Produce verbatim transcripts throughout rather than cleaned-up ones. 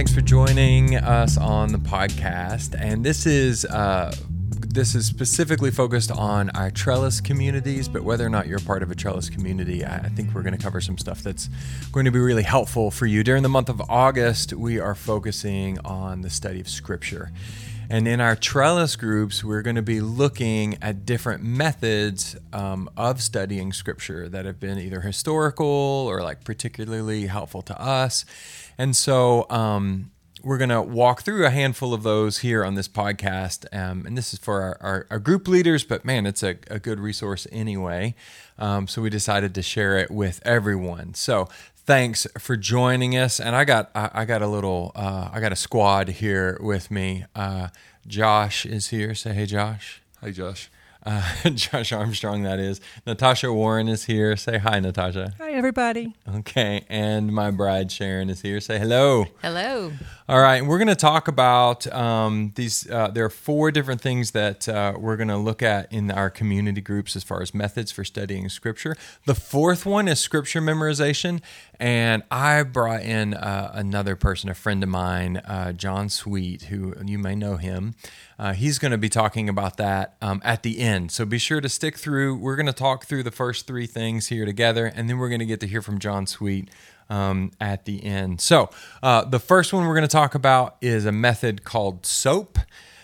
Thanks for joining us on the podcast. And this is uh, this is specifically focused on our Trellis communities, but whether or not you're a part of a Trellis community, I think we're going to cover some stuff that's going to be really helpful for you. During the month of August, we are focusing on the study of Scripture. And in our Trellis groups, we're going to be looking at different methods um, of studying Scripture that have been either historical or like particularly helpful to us. And so um, we're going to walk through a handful of those here on this podcast. Um, and this is for our, our, our group leaders, but man, it's a, a good resource anyway. Um, so we decided to share it with everyone. So thanks for joining us. And I got I, I got a little uh, I got a squad here with me. Uh, Josh is here. Say hey, Josh. Hi, Josh. Uh, Josh Armstrong, that is. Natasha Warren is here. Say hi, Natasha. Hi, everybody. Okay, and my bride Sharon is here. Say hello. Hello. All right, we're going to talk about um, these. Uh, there are four different things that uh, we're going to look at in our community groups as far as methods for studying Scripture. The fourth one is Scripture memorization, and I brought in uh, another person, a friend of mine, uh, John Sweet, who you may know him. Uh, he's going to be talking about that um, at the end, so be sure to stick through. We're going to talk through the first three things here together, and then we're going to get to hear from John Sweet Um, at the end. So uh, the first one we're going to talk about is a method called SOAP.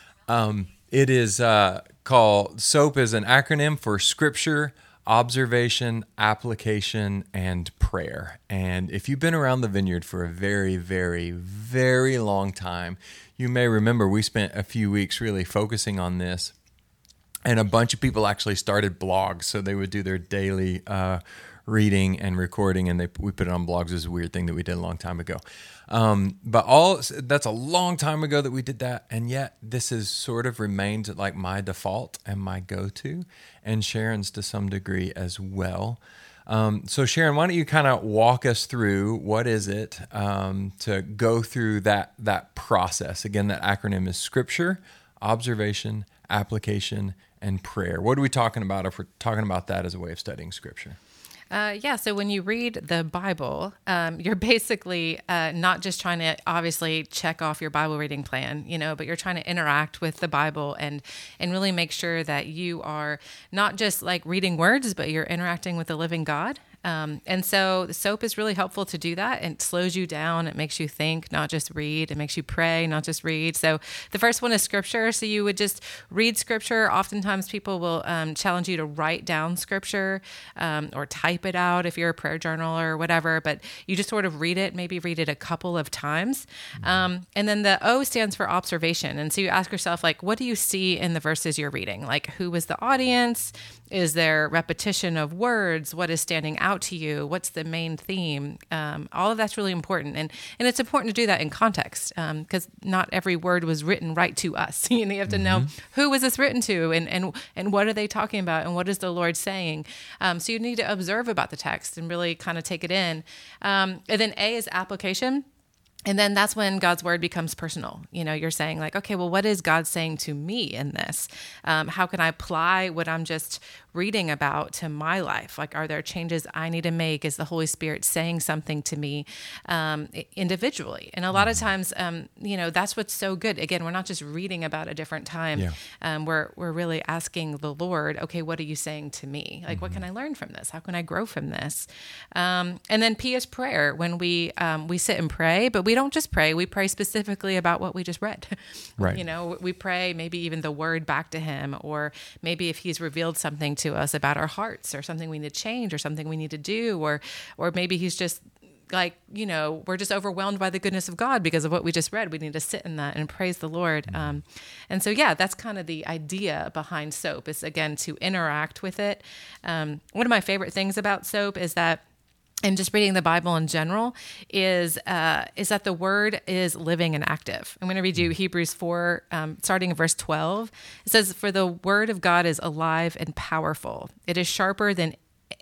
Um, it is uh, called, SOAP is an acronym for Scripture, Observation, Application, and Prayer. And if you've been around the Vineyard for a very, very, very long time, you may remember we spent a few weeks really focusing on this. And a bunch of people actually started blogs, so they would do their daily uh, reading and recording, and they we put it on blogs. It was a weird thing that we did a long time ago. Um, but all that's a long time ago that we did that, and yet this has sort of remained like my default and my go-to, and Sharon's to some degree as well. Um, so Sharon, why don't you kind of walk us through what is it um, to go through that that process? Again, that acronym is Scripture, Observation, Application, and Prayer. What are we talking about if we're talking about that as a way of studying Scripture? Uh, yeah, so when you read the Bible, um, you're basically uh, not just trying to obviously check off your Bible reading plan, you know, but you're trying to interact with the Bible and and really make sure that you are not just like reading words, but you're interacting with the living God. Um, and so the SOAP is really helpful to do that. It slows you down. It makes you think, not just read. It makes you pray, not just read. So the first one is Scripture. So you would just read Scripture. Oftentimes people will um, challenge you to write down Scripture um, or type it out if you're a prayer journal or whatever, but you just sort of read it, maybe read it a couple of times. Um, and then the O stands for observation. And so you ask yourself, like, what do you see in the verses you're reading? Like, who was the audience? Is there repetition of words? What is standing out to you? What's the main theme? Um, all of that's really important. And and it's important to do that in context because um, not every word was written right to us. You know, you have to mm-hmm. know who was this written to and, and, and what are they talking about and what is the Lord saying? Um, so you need to observe about the text and really kind of take it in. Um, and then A is application. And then that's when God's word becomes personal. You know, you're saying like, okay, well, what is God saying to me in this? Um, how can I apply what I'm just reading about to my life? Like, are there changes I need to make? Is the Holy Spirit saying something to me um, individually? And a lot of times, um, you know, that's what's so good. Again, we're not just reading about a different time. Yeah. Um, we're we're really asking the Lord, okay, what are you saying to me? Like, mm-hmm. what can I learn from this? How can I grow from this? Um, and then P is prayer. When we um, we sit and pray, but we We don't just pray. We pray specifically about what we just read. Right. You know, we pray maybe even the word back to him, or maybe if he's revealed something to us about our hearts or something we need to change or something we need to do, or or maybe he's just like, you know, we're just overwhelmed by the goodness of God because of what we just read. We need to sit in that and praise the Lord. Mm-hmm. Um, and so, yeah, that's kind of the idea behind SOAP is, again, to interact with it. Um, one of my favorite things about SOAP is that and just reading the Bible in general is uh, is that the word is living and active. I'm going to read you Hebrews four, um, starting in verse twelve. It says, "For the word of God is alive and powerful. It is sharper than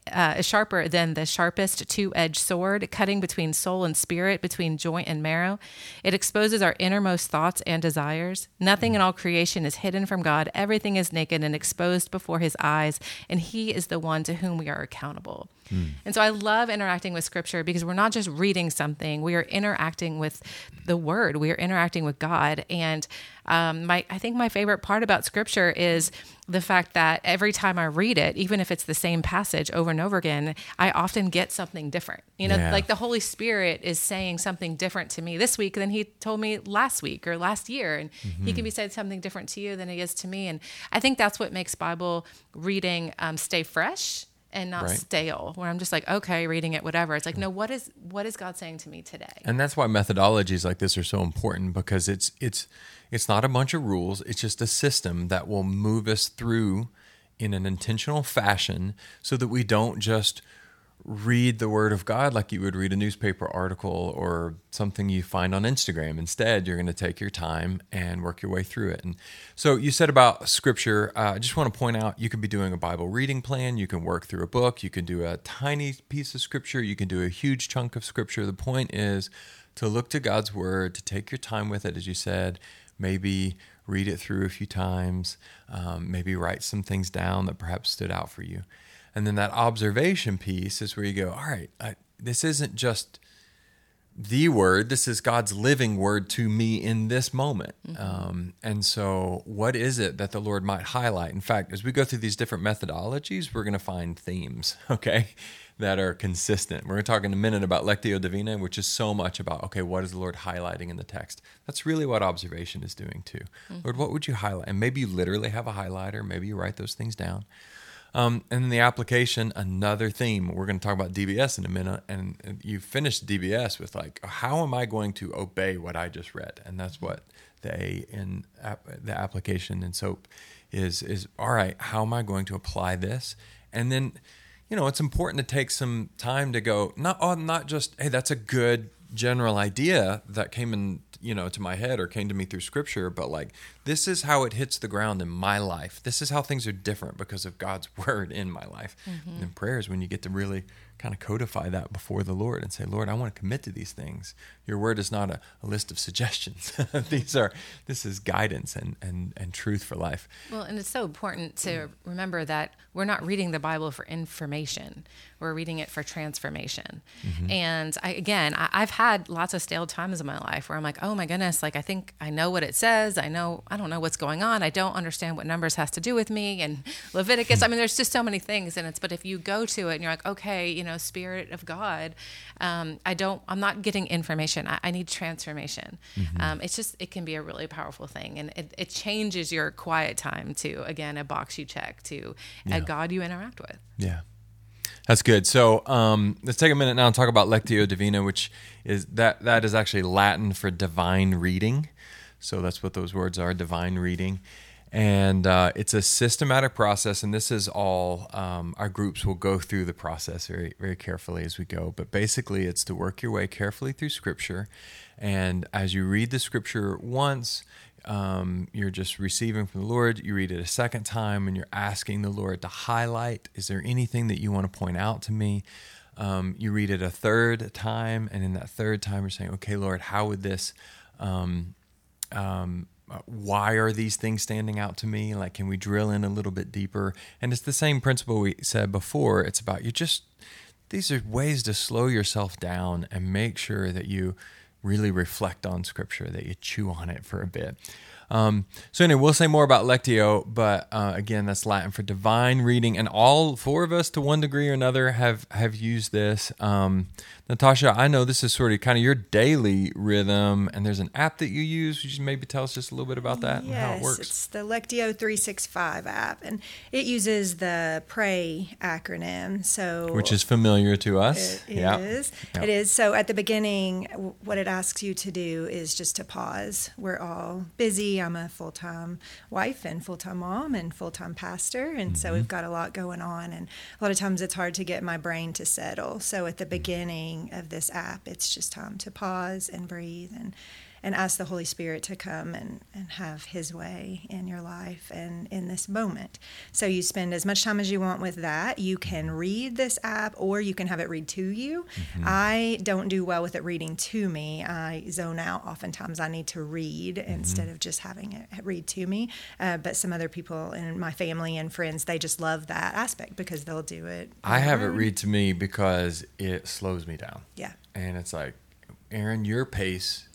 uh, is sharper than the sharpest two-edged sword, cutting between soul and spirit, between joint and marrow. It exposes our innermost thoughts and desires. Nothing in all creation is hidden from God. Everything is naked and exposed before his eyes, and he is the one to whom we are accountable. Mm. And so I love interacting with Scripture because we're not just reading something, we are interacting with the Word. We are interacting with God. And um, my, I think my favorite part about Scripture is the fact that every time I read it, even if it's the same passage over and over again, I often get something different. You know, yeah. like the Holy Spirit is saying something different to me this week than he told me last week or last year. And mm-hmm. he can be saying something different to you than he is to me. And I think that's what makes Bible reading um, stay fresh and not right. stale, where I'm just like, okay, reading it, whatever. It's like, no, what is what is God saying to me today? And that's why methodologies like this are so important, because it's it's it's not a bunch of rules. It's just a system that will move us through in an intentional fashion so that we don't just read the Word of God like you would read a newspaper article or something you find on Instagram. Instead, you're going to take your time and work your way through it. And so you said about Scripture, uh, I just want to point out, you could be doing a Bible reading plan. You can work through a book. You can do a tiny piece of Scripture. You can do a huge chunk of Scripture. The point is to look to God's Word, to take your time with it, as you said, maybe read it through a few times, um, maybe write some things down that perhaps stood out for you. And then that observation piece is where you go, all right, I, this isn't just the Word, this is God's living Word to me in this moment. Mm-hmm. Um, and so what is it that the Lord might highlight? In fact, as we go through these different methodologies, we're going to find themes, okay, that are consistent. We're going to talk in a minute about Lectio Divina, which is so much about, okay, what is the Lord highlighting in the text? That's really what observation is doing too. Mm-hmm. Lord, what would you highlight? And maybe you literally have a highlighter. Maybe you write those things down. Um, and then the application, another theme. We're going to talk about D B S in a minute, and you finish D B S with like, how am I going to obey what I just read? And that's what the A in the application in SOAP is, is, all right, how am I going to apply this? And then, you know, it's important to take some time to go, not, oh, not just, hey, that's a good general idea that came in, you know, to my head or came to me through Scripture, but like, this is how it hits the ground in my life. This is how things are different because of God's Word in my life. Mm-hmm. And prayer is when you get to really kind of codify that before the Lord and say, Lord, I want to commit to these things. Your Word is not a, a list of suggestions. These are, this is guidance and, and, and truth for life. Well, and it's so important to remember that we're not reading the Bible for information. We're reading it for transformation. Mm-hmm. And I, again, I, I've had lots of stale times in my life where I'm like, oh my goodness, like I think I know what it says. I know, I don't know what's going on. I don't understand what Numbers has to do with me and Leviticus. I mean, there's just so many things. And it's, but if you go to it and you're like, okay, you know, Spirit of God, um, I don't, I'm not getting information. I, I need transformation. Mm-hmm. Um, it's just, it can be a really powerful thing. And it, it changes your quiet time to, again, a box you check, to yeah. a God you interact with. Yeah. That's good. So um, let's take a minute now and talk about Lectio Divina, which is that that is actually Latin for divine reading. So that's what those words are, divine reading. And uh, it's a systematic process, and this is all, um, our groups will go through the process very, very carefully as we go. But basically, it's to work your way carefully through Scripture. And as you read the Scripture once, Um, you're just receiving from the Lord. You read it a second time and you're asking the Lord to highlight, is there anything that you want to point out to me? Um, you read it a third time, and in that third time you're saying, okay, Lord, how would this, um, um, why are these things standing out to me? Like, can we drill in a little bit deeper? And it's the same principle we said before. It's about you just, these are ways to slow yourself down and make sure that you really reflect on Scripture, that you chew on it for a bit. Um, so anyway, we'll say more about Lectio, but uh, again, that's Latin for divine reading, and all four of us, to one degree or another, have have used this. Um, Natasha, I know this is sort of kind of your daily rhythm, and there's an app that you use. Would you maybe tell us just a little bit about that yes, and how it works? It's the Lectio three sixty-five app, and it uses the PRAY acronym. So, which is familiar to us. It yeah. is. Yeah. It is. So at the beginning, what it asks you to do is just to pause. We're all busy. I'm a full-time wife and full-time mom and full-time pastor, and mm-hmm. so we've got a lot going on, and a lot of times it's hard to get my brain to settle. So at the beginning of this app, it's just time to pause and breathe and and ask the Holy Spirit to come and, and have his way in your life and in this moment. So you spend as much time as you want with that. You can read this app or you can have it read to you. Mm-hmm. I don't do well with it reading to me. I zone out. Oftentimes I need to read mm-hmm. instead of just having it read to me. Uh, but some other people in my family and friends, they just love that aspect because they'll do it. I have it read to me because it slows me down. Yeah. And it's like, Aaron, your pace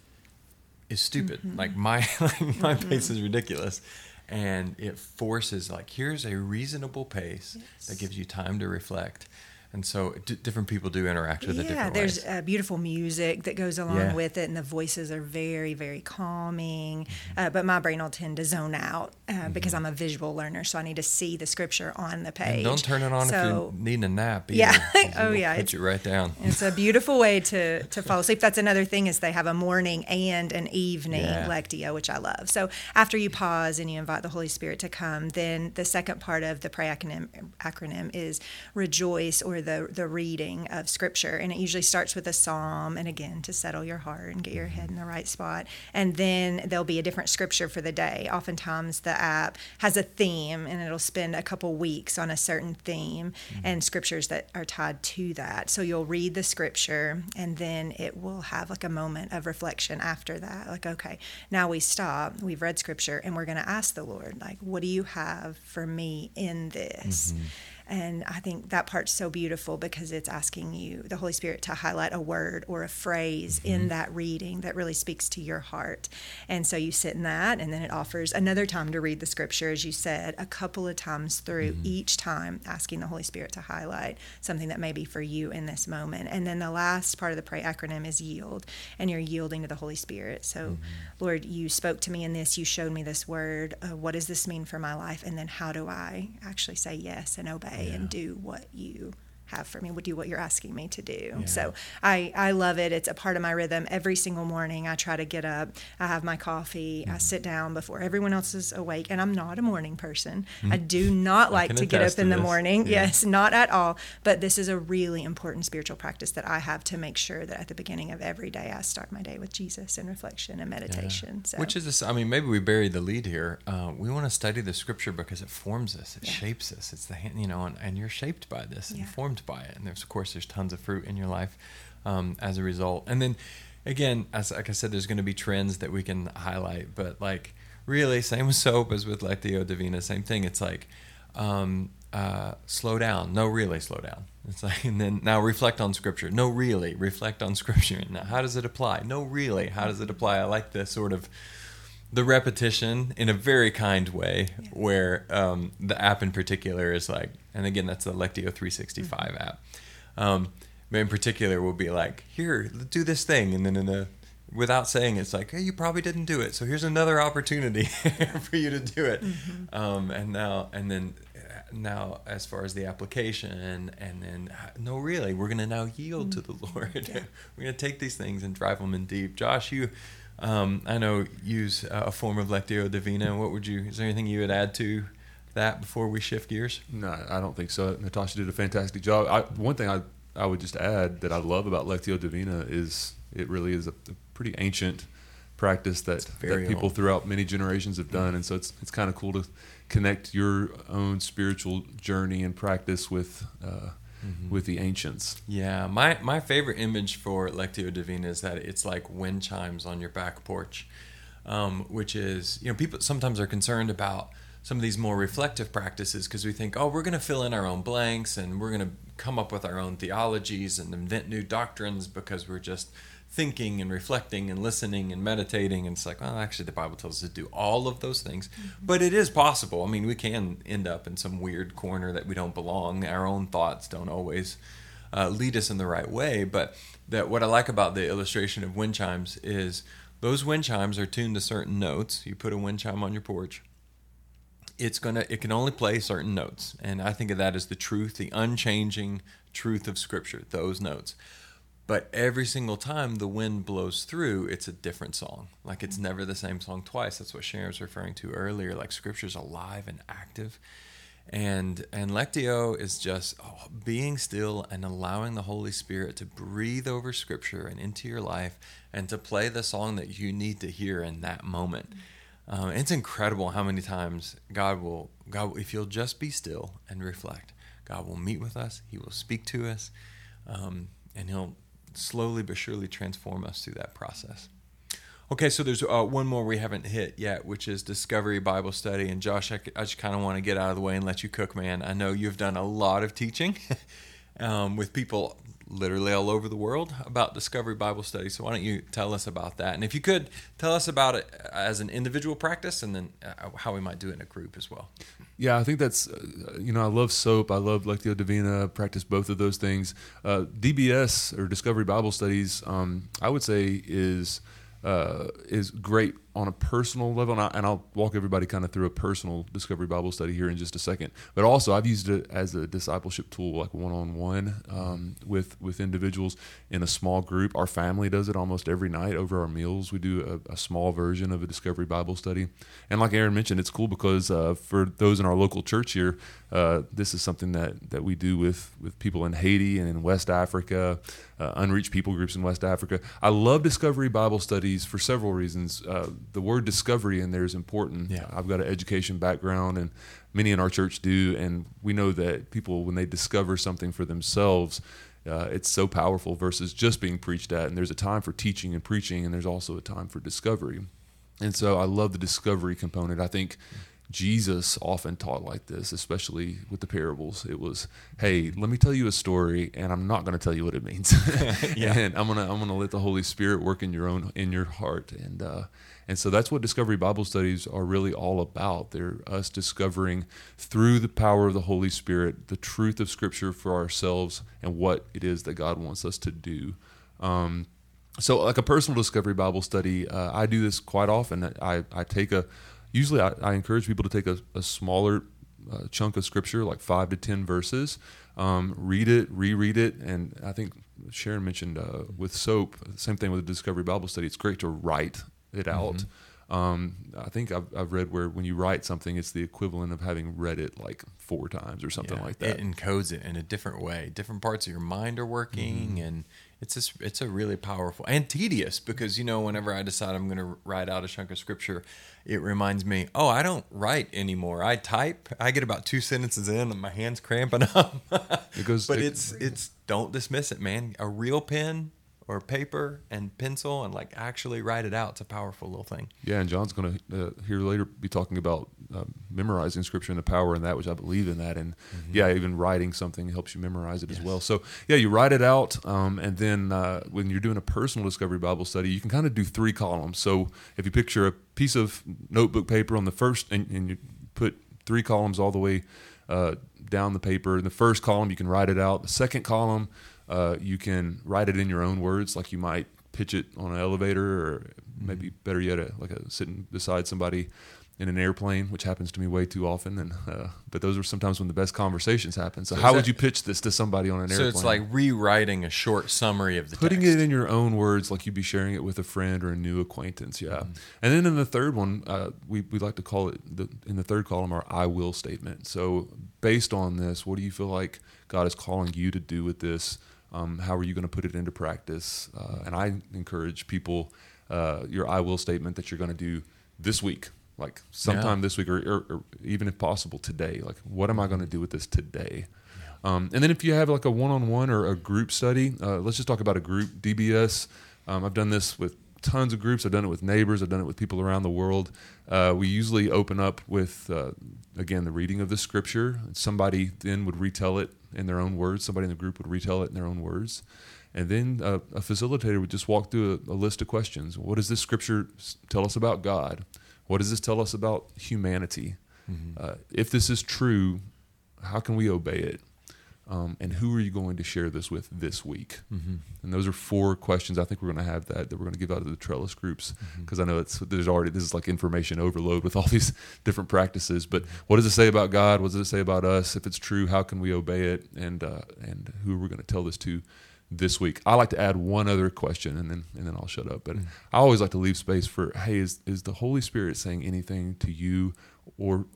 is stupid. Mm-hmm. Like my like my mm-hmm. pace is ridiculous. And it forces, like, here's a reasonable pace yes. that gives you time to reflect. And so d- different people do interact with yeah, it different ways. ways. Yeah, there's uh, beautiful music that goes along yeah. with it, and the voices are very, very calming. Mm-hmm. Uh, but my brain will tend to zone out uh, mm-hmm. because I'm a visual learner, so I need to see the scripture on the page. And don't turn it on so, if you're needing a nap either. Yeah. oh, yeah. Put you right down. It's a beautiful way to, to fall asleep. That's another thing is they have a morning and an evening yeah. Lectio, which I love. So after you pause and you invite the Holy Spirit to come, then the second part of the pray acronym, acronym is rejoice, or the, the reading of scripture, and it usually starts with a psalm, and again to settle your heart and get your head in the right spot, and then there'll be a different scripture for the day. Oftentimes the app has a theme and it'll spend a couple weeks on a certain theme mm-hmm. and scriptures that are tied to that. So you'll read the scripture and then it will have like a moment of reflection after that, like, okay, now we stop, we've read scripture, and we're going to ask the Lord, like, what do you have for me in this? Mm-hmm. And I think that part's so beautiful because it's asking you, the Holy Spirit, to highlight a word or a phrase mm-hmm. in that reading that really speaks to your heart. And so you sit in that, and then it offers another time to read the scripture, as you said, a couple of times through, mm-hmm. each time asking the Holy Spirit to highlight something that may be for you in this moment. And then the last part of the pray acronym is yield, and you're yielding to the Holy Spirit. So, mm-hmm. Lord, you spoke to me in this, you showed me this word. Uh, what does this mean for my life? And then how do I actually say yes and obey? Yeah. And do what you have for me, would do what you're asking me to do. Yeah. So I, I love it. It's a part of my rhythm. Every single morning I try to get up, I have my coffee, mm-hmm. I sit down before everyone else is awake, and I'm not a morning person. Mm-hmm. I do not like to get up in the morning. Yeah. Yes, not at all. But this is a really important spiritual practice that I have to make sure that at the beginning of every day I start my day with Jesus and reflection and meditation. Yeah. So. Which is, this, I mean, maybe we buried the lead here. Uh, we want to study the scripture because it forms us, it yeah. shapes us. It's the hand, you know, and, and you're shaped by this and yeah. formed by it. And there's, of course, there's tons of fruit in your life um, as a result. And then, again, as like I said, there's going to be trends that we can highlight. But like, really, same with soap as with Lectio Divina. Same thing. It's like, um, uh, slow down. No, really, slow down. It's like, and then now reflect on Scripture. No, really, reflect on Scripture. Now, how does it apply? No, really, how does it apply? I like the sort of the repetition in a very kind way, yeah. where um, the app in particular is like, and again, that's the Lectio three sixty-five mm-hmm. app. Um, but in particular, will be like, here, do this thing, and then in a, without saying, it's like, hey, you probably didn't do it, so here's another opportunity for you to do it. Mm-hmm. Um, and now, and then, now as far as the application, and then, no, really, we're going to now yield mm-hmm. to the Lord. Yeah. We're going to take these things and drive them in deep. Josh, you. Um, I know use a form of Lectio Divina. What would you? Is there anything you would add to that before we shift gears? No, I don't think so. Natasha did a fantastic job. I, one thing I I would just add that I love about Lectio Divina is it really is a, a pretty ancient practice that, that people old. throughout many generations have done, and so it's it's kind of cool to connect your own spiritual journey and practice with. Uh, Mm-hmm. with the ancients. Yeah, my, my favorite image for Lectio Divina is that it's like wind chimes on your back porch, um, which is, you know, people sometimes are concerned about some of these more reflective practices because we think, oh, we're going to fill in our own blanks and we're going to come up with our own theologies and invent new doctrines because we're just thinking and reflecting and listening and meditating. And it's like, well, actually the Bible tells us to do all of those things, mm-hmm. but it is possible. I mean, we can end up in some weird corner that we don't belong. Our own thoughts don't always uh, lead us in the right way. But that what I like about the illustration of wind chimes is those wind chimes are tuned to certain notes. You put a wind chime on your porch. It's gonna. It can only play certain notes. And I think of that as the truth, the unchanging truth of Scripture, those notes. But every single time the wind blows through, it's a different song. Like it's never the same song twice. That's what Sharon was referring to earlier. Like Scripture's alive and active. And and Lectio is just oh, being still and allowing the Holy Spirit to breathe over Scripture and into your life and to play the song that you need to hear in that moment. Um, it's incredible how many times God will, God, if you'll just be still and reflect, God will meet with us, He will speak to us, um, and He'll slowly but surely transform us through that process. Okay, so there's uh, one more we haven't hit yet, which is Discovery Bible Study. And Josh, I, I just kind of want to get out of the way and let you cook, man. I know you've done a lot of teaching um, with people literally all over the world about Discovery Bible Study. So why don't you tell us about that? And if you could, tell us about it as an individual practice and then uh, how we might do it in a group as well. Yeah, I think that's, uh, you know, I love SOAP. I love Lectio Divina, practice both of those things. Uh, D B S, or Discovery Bible Studies, um, I would say is... Uh, is great on a personal level, and, I, and I'll walk everybody kind of through a personal Discovery Bible Study here in just a second. But also, I've used it as a discipleship tool, like one-on-one um, with with individuals in a small group. Our family does it almost every night over our meals. We do a, a small version of a Discovery Bible Study. And like Aaron mentioned, it's cool because uh, for those in our local church here, uh, this is something that, that we do with, with people in Haiti and in West Africa, uh, unreached people groups in West Africa. I love Discovery Bible Studies for several reasons. Uh, the word discovery in there is important. Yeah. I've got an education background, and many in our church do, and we know that people, when they discover something for themselves, uh, it's so powerful versus just being preached at. And there's a time for teaching and preaching, and there's also a time for discovery. And so I love the discovery component. I think Jesus often taught like this, especially with the parables. It was, hey, let me tell you a story, and I'm not going to tell you what it means. yeah. And I'm gonna I'm gonna let the Holy Spirit work in your own in your heart, and uh, and so that's what Discovery Bible Studies are really all about. They're us discovering through the power of the Holy Spirit the truth of Scripture for ourselves and what it is that God wants us to do. Um, so, like a personal Discovery Bible Study, uh, I do this quite often. I I take a Usually, I, I encourage people to take a, a smaller uh, chunk of Scripture, like five to ten verses, um, read it, reread it, and I think Sharon mentioned uh, with SOAP, same thing with the Discovery Bible Study. It's great to write it out. Mm-hmm. Um, I think I've, I've read where when you write something, it's the equivalent of having read it like four times or something yeah, like that. It encodes it in a different way. Different parts of your mind are working, mm-hmm. and it's just, it's a really powerful and tedious because, you know, whenever I decide I'm going to write out a chunk of Scripture, it reminds me, oh, I don't write anymore. I type. I get about two sentences in and my hand's cramping up. It goes, but it, it's it's don't dismiss it, man. A real pen or paper and pencil and like actually write it out. It's a powerful little thing. Yeah, and John's going to uh, here later be talking about uh, memorizing Scripture and the power in that, which I believe in that. And mm-hmm. yeah, even writing something helps you memorize it yes. as well. So yeah, you write it out, um, and then uh, when you're doing a personal Discovery Bible Study, you can kind of do three columns. So if you picture a piece of notebook paper on the first, and, and you put three columns all the way uh, down the paper. In the first column, you can write it out. The second column, Uh, you can write it in your own words, like you might pitch it on an elevator, or maybe better yet, a, like a, sitting beside somebody in an airplane, which happens to me way too often. And uh, but those are sometimes when the best conversations happen. So, so how that, would you pitch this to somebody on an so airplane? So it's like rewriting a short summary of the Putting text. it in your own words, like you'd be sharing it with a friend or a new acquaintance. Yeah. Mm-hmm. And then in the third one, uh, we we like to call it the, in the third column our I will statement. So based on this, what do you feel like God is calling you to do with this? Um, how are you going to put it into practice? Uh, and I encourage people, uh, your I will statement that you're going to do this week, like sometime yeah. this week, or, or, or even if possible today. Like, what am I going to do with this today? Yeah. Um, and then if you have like a one-on-one or a group study, uh, let's just talk about a group, D B S. Um, I've done this with tons of groups. I've done it with neighbors. I've done it with people around the world. Uh, we usually open up with, uh, again, the reading of the Scripture. Somebody then would retell it in their own words. Somebody in the group would retell it in their own words. And then uh, a facilitator would just walk through a, a list of questions. What does this Scripture tell us about God? What does this tell us about humanity? Mm-hmm. Uh, if this is true, how can we obey it? Um, and who are you going to share this with this week? Mm-hmm. And those are four questions. I think we're going to have that that we're going to give out to the Trellis groups, because mm-hmm. I know it's there's already this is like information overload with all these different practices. But what does it say about God? What does it say about us? If it's true, how can we obey it? And uh, and who are we going to tell this to this week? I like to add one other question, and then and then I'll shut up. But mm-hmm. I always like to leave space for, hey, is is the Holy Spirit saying anything to you or or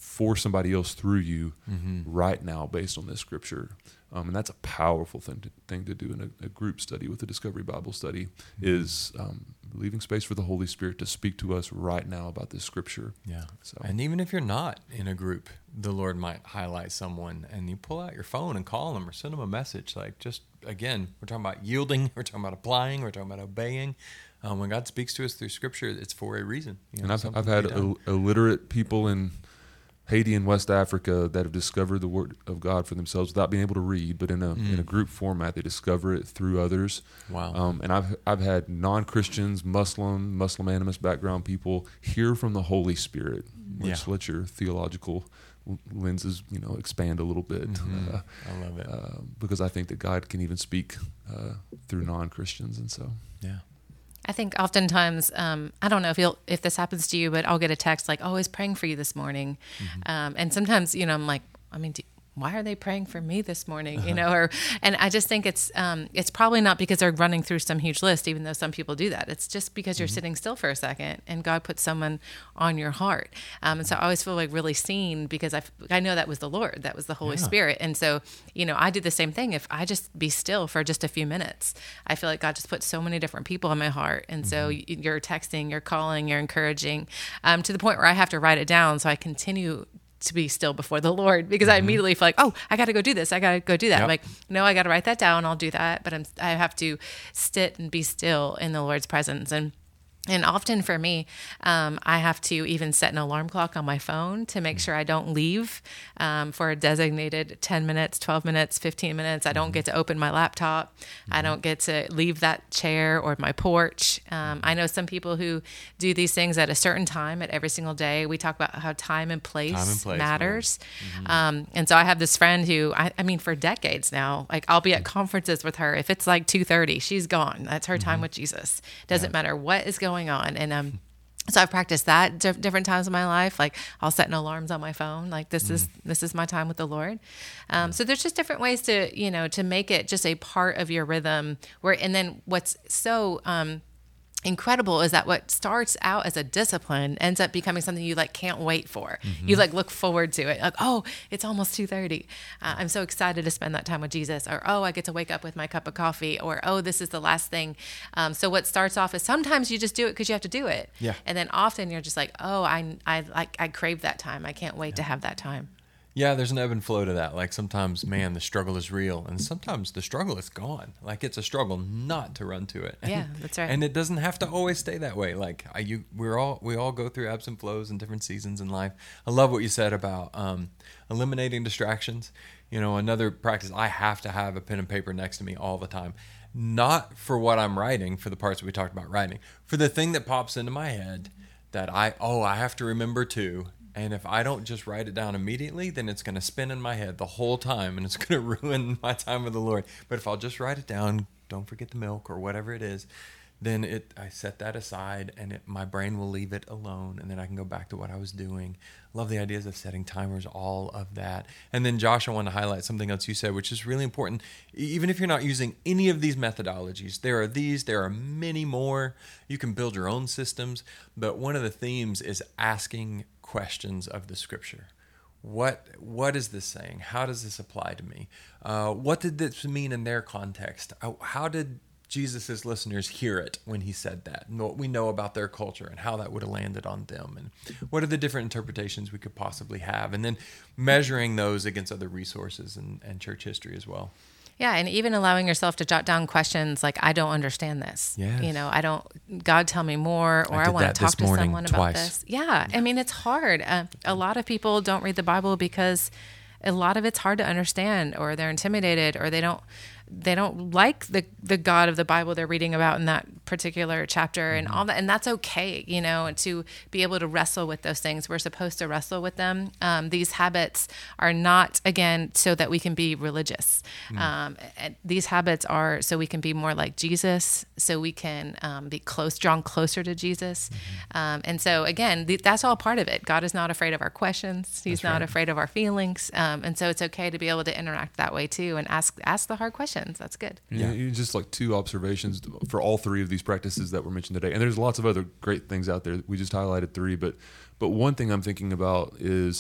for somebody else through you mm-hmm. right now based on this scripture. Um, and that's a powerful thing to, thing to do in a, a group study with the Discovery Bible Study, mm-hmm. is um, leaving space for the Holy Spirit to speak to us right now about this scripture. Yeah. So. And even if you're not in a group, the Lord might highlight someone and you pull out your phone and call them or send them a message. Like, just, again, we're talking about yielding, we're talking about applying, we're talking about obeying. Um, when God speaks to us through scripture, it's for a reason. You know, and I've, I've had Ill- illiterate people in Haiti and West Africa that have discovered the Word of God for themselves without being able to read, but in a mm. in a group format, they discover it through others. Wow! Um, and I've I've had non-Christians, Muslim, Muslim animist background people hear from the Holy Spirit, which yeah. lets your theological lenses, you know, expand a little bit. Mm-hmm. Uh, I love it uh, because I think that God can even speak uh, through non-Christians, and so yeah. I think oftentimes, um, I don't know if you'll, if this happens to you, but I'll get a text like, "Oh, I was praying for you this morning," mm-hmm. um, and sometimes, you know, I'm like, I mean, do, why are they praying for me this morning? Uh-huh. You know, or and I just think it's um, it's probably not because they're running through some huge list, even though some people do that. It's just because you're mm-hmm. sitting still for a second, and God put someone on your heart, um, and so I always feel like really seen because I I know that was the Lord, that was the Holy yeah. Spirit, and so you know I do the same thing. If I just be still for just a few minutes, I feel like God just put so many different people in my heart, and so mm-hmm. you're texting, you're calling, you're encouraging, um, to the point where I have to write it down so I continue to be still before the Lord, because mm-hmm. I immediately feel like, oh, I got to go do this. I got to go do that. Yep. I'm like, no, I got to write that down. I'll do that. But I'm, I have to sit and be still in the Lord's presence. And And often for me, um, I have to even set an alarm clock on my phone to make sure I don't leave um, for a designated ten minutes, twelve minutes, fifteen minutes. I don't mm-hmm. get to open my laptop. Mm-hmm. I don't get to leave that chair or my porch. Um, I know some people who do these things at a certain time at every single day. We talk about how time and place, time and place matters. Mm-hmm. Um, and so I have this friend who, I, I mean, for decades now, like I'll be at conferences with her. If it's like two thirty, she's gone. That's her time mm-hmm. with Jesus. Doesn't yeah. matter what is going on. And um so I've practiced that di- different times in my life. Like I'll set an alarms on my phone. Like this mm. is this is my time with the Lord. Um, yeah. So there's just different ways to you know to make it just a part of your rhythm. Where and then what's so um, incredible is that what starts out as a discipline ends up becoming something you like can't wait for. Mm-hmm. You like look forward to it. Like, oh, it's almost two thirty. Uh, I'm so excited to spend that time with Jesus. Or, oh, I get to wake up with my cup of coffee. Or, oh, this is the last thing. Um, so what starts off is sometimes you just do it because you have to do it. Yeah. And then often you're just like, oh, I, I like, I crave that time. I can't wait yeah. to have that time. Yeah, there's an ebb and flow to that. Like sometimes, man, the struggle is real, and sometimes the struggle is gone. Like it's a struggle not to run to it. Yeah, that's right. And it doesn't have to always stay that way. Like I, you, we're all we all go through ebbs and flows and different seasons in life. I love what you said about um, eliminating distractions. You know, another practice, I have to have a pen and paper next to me all the time. Not for what I'm writing, for the parts that we talked about writing, for the thing that pops into my head that I oh I have to remember too. And if I don't just write it down immediately, then it's going to spin in my head the whole time, and it's going to ruin my time with the Lord. But if I'll just write it down, don't forget the milk or whatever it is, then it I set that aside, and it, my brain will leave it alone, and then I can go back to what I was doing. Love the ideas of setting timers, all of that. And then, Josh, I want to highlight something else you said, which is really important. Even if you're not using any of these methodologies, there are these, there are many more. You can build your own systems, but one of the themes is asking questions of the scripture. What what is this saying? How does this apply to me? Uh, what did this mean in their context? How did Jesus' listeners hear it when he said that? And what we know about their culture and how that would have landed on them, and what are the different interpretations we could possibly have, and then measuring those against other resources and, and church history as well. Yeah, and even allowing yourself to jot down questions like, I don't understand this. Yes. You know, I don't, God tell me more, or I, I want to talk to someone twice. about this. Yeah, I mean, it's hard. Uh, a lot of people don't read the Bible because a lot of it's hard to understand, or they're intimidated, or they don't they don't like the the God of the Bible they're reading about in that particular chapter, and mm-hmm. all that, and that's okay, you know, and to be able to wrestle with those things. We're supposed to wrestle with them. Um, these habits are not, again, so that we can be religious. Mm-hmm. Um, these habits are so we can be more like Jesus, so we can um, be close, drawn closer to Jesus. Mm-hmm. Um, and so, again, th- that's all part of it. God is not afraid of our questions. He's that's not right. afraid of our feelings. Um, and so it's okay to be able to interact that way too, and ask ask the hard questions. That's good. Yeah, yeah. Just like two observations for all three of these practices that were mentioned today. And there's lots of other great things out there. We just highlighted three, but but one thing I'm thinking about is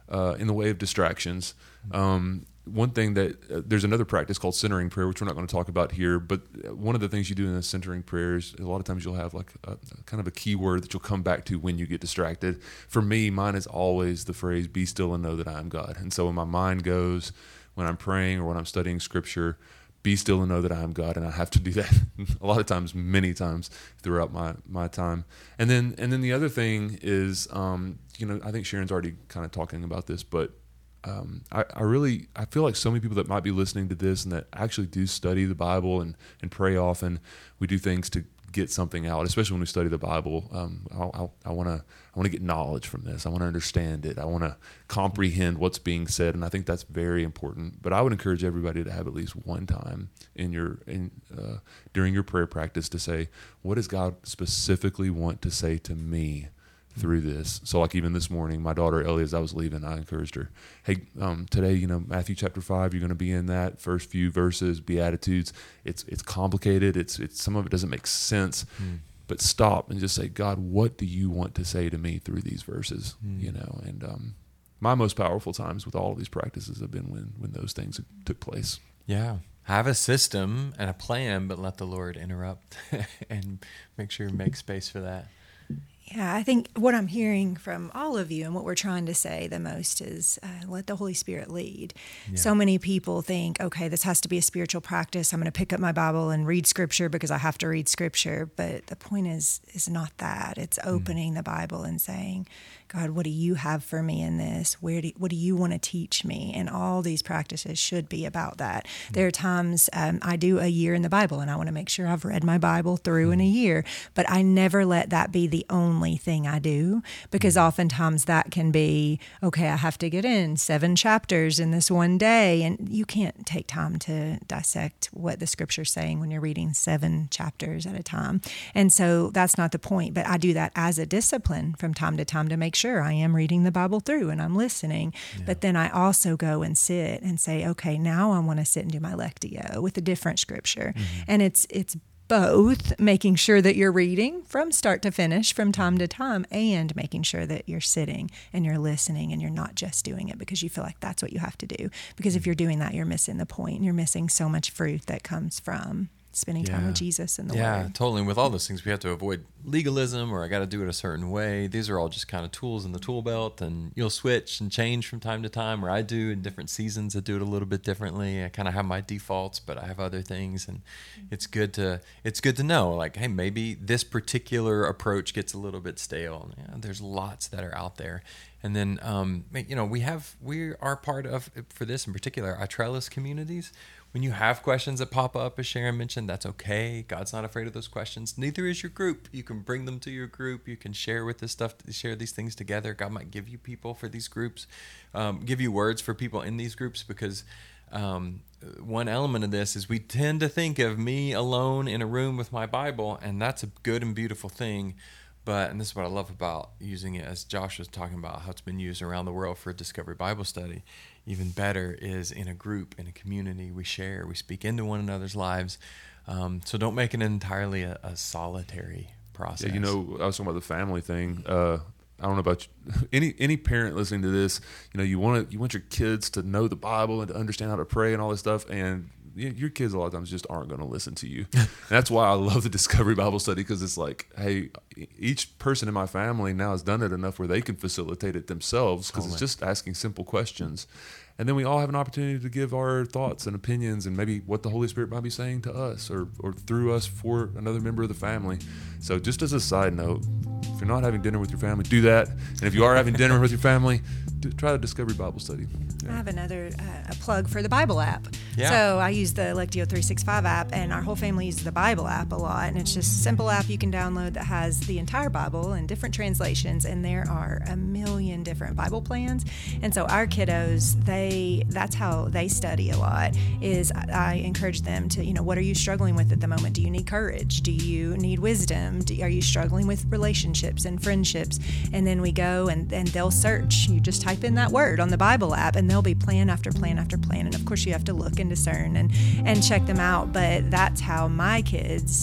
uh, in the way of distractions. Um, one thing that uh, there's another practice called centering prayer, which we're not going to talk about here, but one of the things you do in a centering prayer is a lot of times you'll have like a, a kind of a key word that you'll come back to when you get distracted. For me, mine is always the phrase, be still and know that I am God. And so when my mind goes, when I'm praying or when I'm studying scripture, be still and know that I am God. And I have to do that a lot of times, many times throughout my, my time. And then, and then the other thing is, um, you know, I think Sharon's already kind of talking about this, but Um, I, I really, I feel like so many people that might be listening to this and that actually do study the Bible and, and pray often, we do things to get something out, especially when we study the Bible. Um, I want to, I want to get knowledge from this. I want to understand it. I want to comprehend what's being said. And I think that's very important, but I would encourage everybody to have at least one time in your, in, uh, during your prayer practice to say, what does God specifically want to say to me through this? So like even this morning, my daughter Ellie, as I was leaving, I encouraged her, hey, um, today, you know, Matthew chapter five, you're going to be in that first few verses, Beatitudes. It's it's complicated. It's it's some of it doesn't make sense, mm. but stop and just say, God, what do you want to say to me through these verses? Mm. You know, and um, my most powerful times with all of these practices have been when when those things took place. Yeah. Have a system and a plan, but let the Lord interrupt and make sure you make space for that. Yeah, I think what I'm hearing from all of you and what we're trying to say the most is uh, let the Holy Spirit lead. Yeah. So many people think, okay, this has to be a spiritual practice. I'm going to pick up my Bible and read Scripture because I have to read Scripture. But the point is, is not that. It's opening mm. the Bible and saying, God, what do you have for me in this? Where do what do you want to teach me? And all these practices should be about that. Mm. There are times um, I do a year in the Bible, and I want to make sure I've read my Bible through mm. in a year. But I never let that be the only thing I do, because oftentimes that can be, okay, I have to get in seven chapters in this one day, and you can't take time to dissect what the Scripture's saying when you're reading seven chapters at a time. And so that's not the point. But I do that as a discipline from time to time to make sure I am reading the Bible through and I'm listening. Yeah. But then I also go and sit and say, okay, now I want to sit and do my Lectio with a different scripture. Mm-hmm. And it's it's both making sure that you're reading from start to finish from time to time and making sure that you're sitting and you're listening and you're not just doing it because you feel like that's what you have to do. Because if you're doing that, you're missing the point and you're missing so much fruit that comes from spending time yeah. with Jesus and the yeah, Word. Totally. And with all those things, we have to avoid legalism or I got to do it a certain way. These are all just kind of tools in the tool belt, and you'll switch and change from time to time, or I do in different seasons. I do it a little bit differently. I kind of have my defaults, but I have other things, and it's good to it's good to know, like, hey, maybe this particular approach gets a little bit stale. Yeah, there's lots that are out there. And then, um, you know, we have we are part of, for this in particular, our Trellis communities. When you have questions that pop up, as Sharon mentioned, that's okay. God's not afraid of those questions. Neither is your group. You can bring them to your group. You can share with this stuff, share these things together. God might give you people for these groups, um, give you words for people in these groups, because um, one element of this is we tend to think of me alone in a room with my Bible, and that's a good and beautiful thing. But, and this is what I love about using it, as Josh was talking about, how it's been used around the world for Discovery Bible Study. Even better is in a group, in a community, we share, we speak into one another's lives. Um, so don't make it entirely a, a solitary process. Yeah, you know, I was talking about the family thing. Uh, I don't know about you. any any parent listening to this. You know, you want to you want your kids to know the Bible and to understand how to pray and all this stuff, and your kids a lot of times just aren't going to listen to you. And that's why I love the Discovery Bible Study, because it's like, hey, each person in my family now has done it enough where they can facilitate it themselves, because it's just asking simple questions. And then we all have an opportunity to give our thoughts and opinions and maybe what the Holy Spirit might be saying to us or, or through us for another member of the family. So just as a side note, if you're not having dinner with your family, do that. And if you are having dinner with your family, do, try the Discovery Bible Study. Yeah. I have another uh, a plug for the Bible app. Yeah. So I use the Lectio three sixty-five app, and our whole family uses the Bible app a lot. And it's just a simple app you can download that has the entire Bible in different translations, and there are a million different Bible plans. And so our kiddos, they that's how they study a lot. Is I encourage them to, you know, what are you struggling with at the moment? Do you need courage? Do you need wisdom? Do, are you struggling with relationships and friendships? And then we go and, and they'll search. You just type in that word on the Bible app, and there'll be plan after plan after plan. And of course, you have to look and discern and, and check them out. But that's how my kids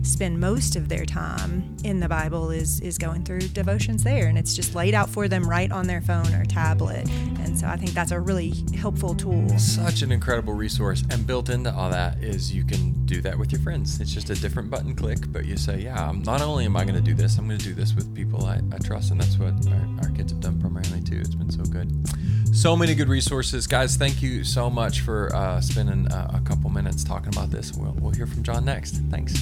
spend most of their time in the Bible is is going through devotions there, and it's just laid out for them right on their phone or tablet. And so I think that's a really helpful tool. Such an incredible resource, and built into all that is you can do that with your friends. It's just a different button click, but you say, yeah, not only am I going to do this, I'm going to do this with people I, I trust, and that's what our, our kids have done primarily too. It's been so good. So many good resources. Guys, thank you so much for uh, spending uh, a couple minutes talking about this. We'll, we'll hear from John next. Thanks.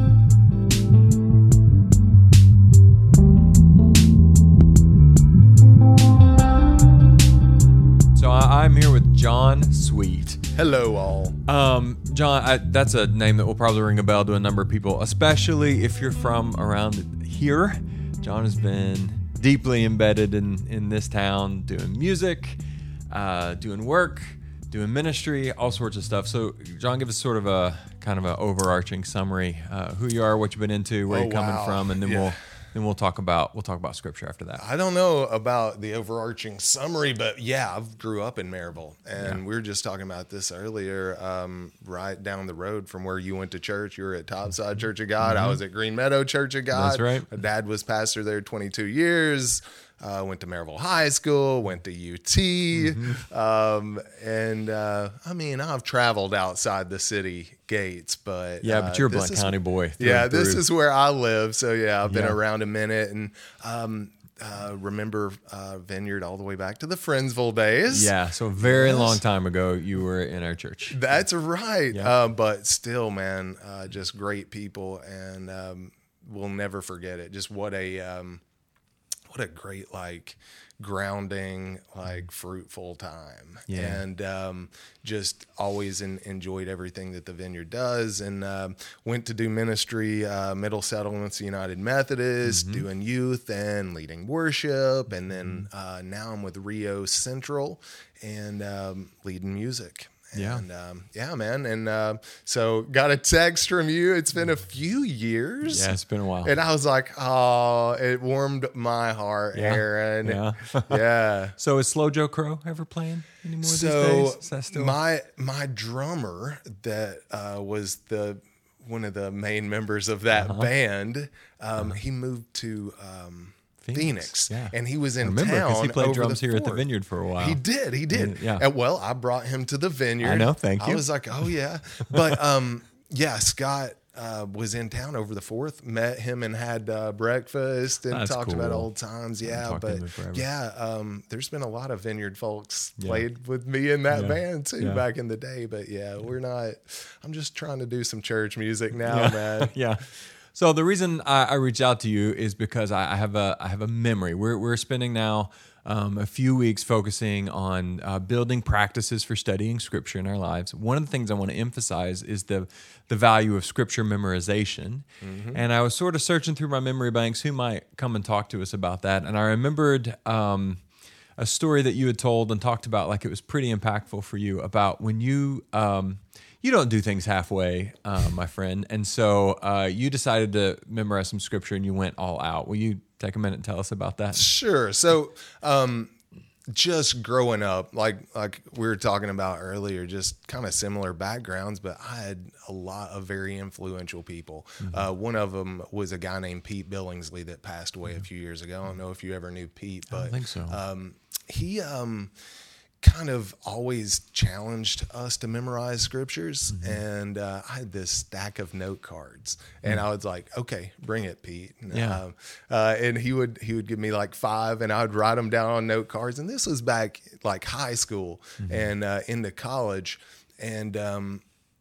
So I, I'm here with John Sweet. Hello, all. Um, John, I, that's a name that will probably ring a bell to a number of people, especially if you're from around here. John has been deeply embedded in, in this town, doing music, uh, doing work, doing ministry, all sorts of stuff. So, John, give us sort of a kind of an overarching summary, uh, who you are, what you've been into, where Oh, you're coming wow. from, and then Yeah. we'll then we'll talk about we'll talk about scripture after that. I don't know about the overarching summary, but yeah, I grew up in Maryville, and Yeah. we were just talking about this earlier. Um, right down the road from where you went to church, you were at Topside Church of God. I was at Green Meadow Church of God. That's right. My dad was pastor there twenty-two years. Uh, went to Maryville High School, went to U T, Mm-hmm. um, and uh, I mean, I've traveled outside the city gates, but Yeah, uh, but you're a this Blount is- County boy. through Yeah, and this through. is where I live. So yeah, I've been Yeah. around a minute, and um, uh, remember uh, Vineyard all the way back to the Friendsville days. Yeah, so a very Yes. long time ago, you were in our church. That's right. Yeah. Uh, but still, man, uh, just great people, and um, we'll never forget it. Just what a um, what a great like grounding, like fruitful time. Yeah. And um, just always in, enjoyed everything that the Vineyard does, and um, went to do ministry, uh, Middle Settlements United Methodist, Mm-hmm. doing youth and leading worship. And then uh, now I'm with Rio Central and um, leading music. Yeah. And um, yeah, man. And uh, so got a text from you. It's been a few years. Yeah, it's been a while. And I was like, oh, it warmed my heart, Yeah. Aaron. Yeah. Yeah. So is Slow Joe Crow ever playing anymore these So days? Is that still? my my drummer that uh, was the one of the main members of that Uh-huh. band, um, he moved to um, Phoenix, Phoenix, yeah. and he was I in remember, 'cause town. he played over drums the here at the fourth. Vineyard for a while. He did, he did. And- yeah. And, well, I brought him to the Vineyard. I know, thank I you. was like, oh yeah, but um, yeah, Scott. Uh, was in town over the fourth, met him and had uh, breakfast and That's talked about cool. old times. haven't Yeah, talked to but him in forever. yeah, um, there's been a lot of Vineyard folks Yeah. played with me in that Yeah. band too Yeah. back in the day. But yeah, we're not. I'm just trying to do some church music now, yeah. man. yeah. So the reason I, I reached out to you is because I, I have a I have a memory. We're we're spending now um, a few weeks focusing on uh, building practices for studying Scripture in our lives. One of the things I want to emphasize is the the value of Scripture memorization. Mm-hmm. And I was sort of searching through my memory banks who might come and talk to us about that. And I remembered um, a story that you had told and talked about, like it was pretty impactful for you, about when you. Um, You don't do things halfway, uh, my friend. And so uh, you decided to memorize some scripture and you went all out. Will you take a minute and tell us about that? Sure. So, um, just growing up, like like we were talking about earlier, just kind of similar backgrounds, but I had a lot of very influential people. Mm-hmm. Uh, one of them was a guy named Pete Billingsley that passed away a few years ago. I don't know if you ever knew Pete, but I don't think so. Um, he um, kind of always challenged us to memorize scriptures. Mm-hmm. And uh, I had this stack of note cards, and I was like, okay, bring it, Pete. And, Mm. Yeah. um, uh, and he would he would give me like five, and I would write them down on note cards. And this was back like high school Mm-hmm. and uh, into college. And um,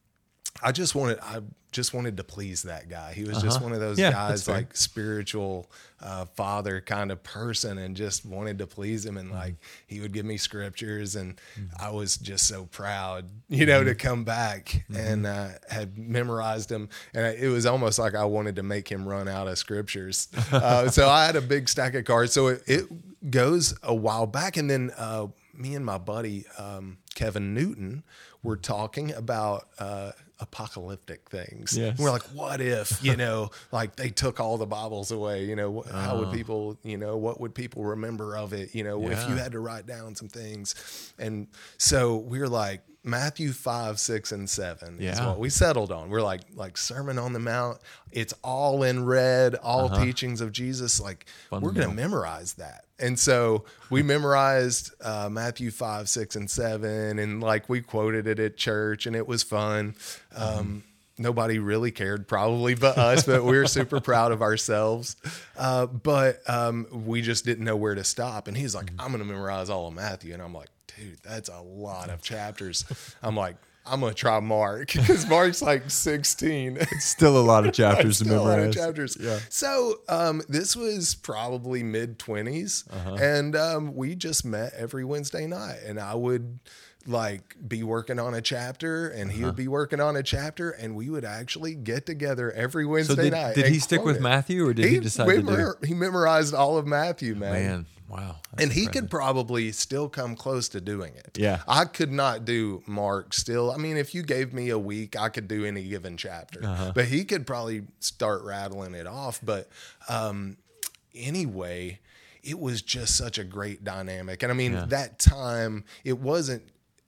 I just wanted I just wanted to please that guy. He was just Uh-huh. one of those Yeah, that's guys, fair. like spiritual uh, father kind of person, and just wanted to please him. And like he would give me scriptures, and I was just so proud, you know, to come back and uh, had memorized them. And it was almost like I wanted to make him run out of scriptures. Uh, so I had a big stack of cards. So it, it goes a while back, and then uh, me and my buddy um, Kevin Newton were talking about uh, apocalyptic things. Yes. And we're like, what if, you know, like they took all the Bibles away, you know, wh- how would people, you know, what would people remember of it? You know, if Yeah. you had to write down some things. And so we were like, Matthew five, six, and seven is Yeah. what we settled on. We're like, like Sermon on the Mount. It's all in red, all Uh-huh. teachings of Jesus. Like we're going to Fundamental. memorize that. And so we memorized uh, Matthew five, six, and seven. And like we quoted it at church and it was fun. Um, Nobody really cared probably but us, but we were super proud of ourselves. Uh, but um, we just didn't know where to stop. And he's like, I'm going to memorize all of Matthew. And I'm like, dude, that's a lot of chapters. I'm like, I'm going to try Mark because Mark's like sixteen. Still a lot of chapters to Still a lot of memorize. chapters. Yeah. So um, this was probably mid twenties. Uh-huh. And um, we just met every Wednesday night. And I would like be working on a chapter and he would be working on a chapter and we would actually get together every So Wednesday did, night. did and he stick quote with it. Matthew or did he, decide to do? memor- He memorized all of Matthew, man. Man, wow. that's And he impressive. could probably still come close to doing it. Yeah. I could not do Mark still. I mean, if you gave me a week, I could do any given chapter. Uh-huh. But he could probably start rattling it off. But um, anyway, it was just such a great dynamic. And I mean, Yeah. that time, it wasn't,